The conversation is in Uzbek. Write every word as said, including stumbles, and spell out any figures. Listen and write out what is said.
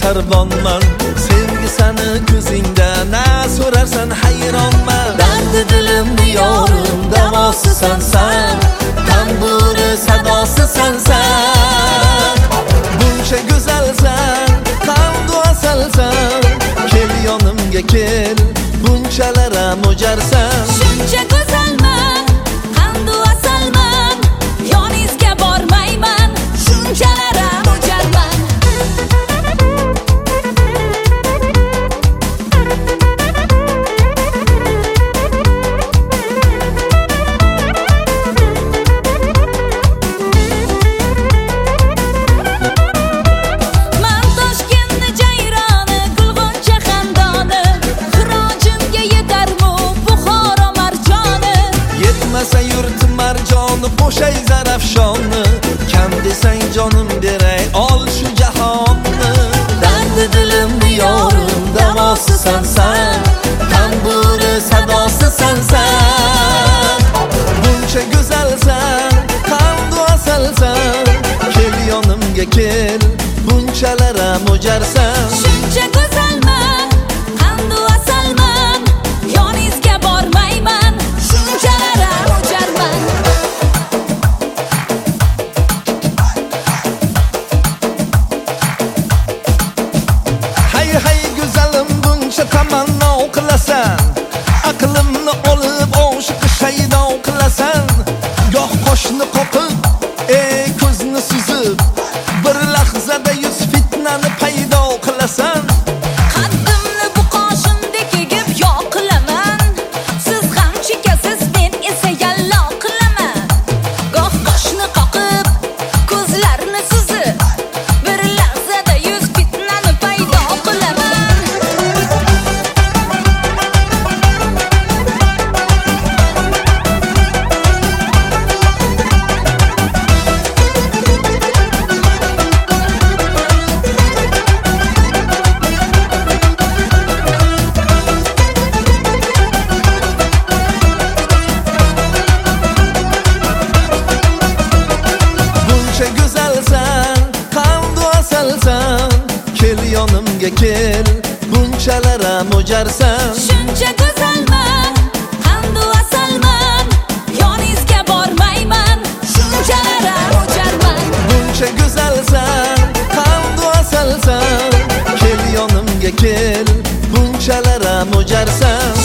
mehribonman. Sevgi seni ko'zingda, na so'rarsan hayronman. Dardi dilimni yorim, davosi sensan, tamburi sadosi sensan. Buncha go'zalsan, qandu asalsan, kel yonimga kel, bunchalara mo'jarsan. Shuncha go'zalman, qandu asalman, yoningizga bormayman, shunchalara mo'jarman. Yurtim marjoni, qo'shay zarafshonni, kam desang jonim beray, ol shu jahonni. Dardi dilimni yorim, davosi sensan, tamburi sadosi sensan. Buncha go'zalsan, qandu asalsan, kel yonimga kel, bunchalara mo'jarsan. Shuncha go'zalman, qandu asalman, yoningizga bormayman, shunchalara mo'jarman. Hay hay go'zalim, buncha tamanno qilasan, aqlimni olib oshiq shaydo qilasan. Goh qoshni qoqib, ey ko'zni suzib, bir lahzada yuz fitnani paydo qilasan. Qaddimni bu qoshimdek egib yo'q qilaman, siz ham chekasiz, men esa yallo qilaman. Goh qoshni qoqib, ko'zlarni suzib, bir lahzada yuz fitnani paydo qilaman. Buncha go'zalsan, qandu asalsan, kel yonimga kel, bunchalara mo'jarsan. Shuncha go'zalman, qandu asalman, yoningizga bormayman, shunchalara mo'jarman. Buncha go'zalsan, qandu asalsan, kel yonimga kel, bunchalara mo'jarsan.